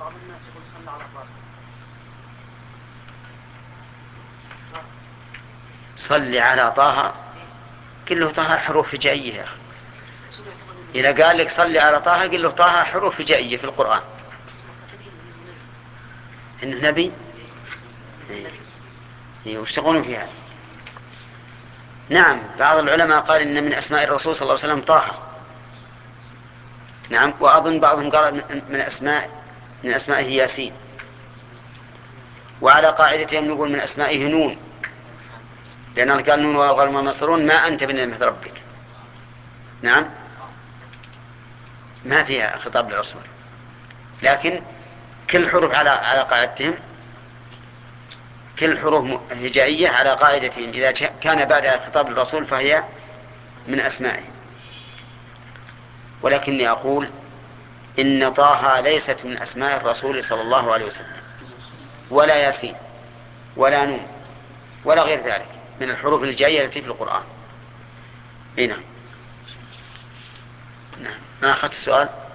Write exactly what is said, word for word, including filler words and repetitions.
بعض الناس يقول صلى على طه. صلي على طه، كله طه حروف هجائية يا أخي. إذا قال لك صلي على طه قل له طه حروف هجائية في القرآن. إنه نبي؟ إيه وش تقولون في هذا؟ نعم بعض العلماء قال إن من أسماء الرسول صلى الله عليه وسلم طه. نعم وأظن بعضهم قال من أسماء من أسمائه ياسين. وعلى قاعدتهم نقول من أسمائه نون، لأنه قال نون والقلم وما يسطرون ما أنت بنعمة ربك. نعم ما فيها خطاب للرسول، لكن كل حروف على على قاعدتهم، كل حروف هجائية على قاعدتهم إذا كان بعدها خطاب للرسول فهي من أسمائه. ولكني أقول إن طه ليست من أسماء الرسول صلى الله عليه وسلم، ولا ياسين ولا نون ولا غير ذلك من الحروف الهجائية التي في القرآن. هنا نعم ما أخذت السؤال.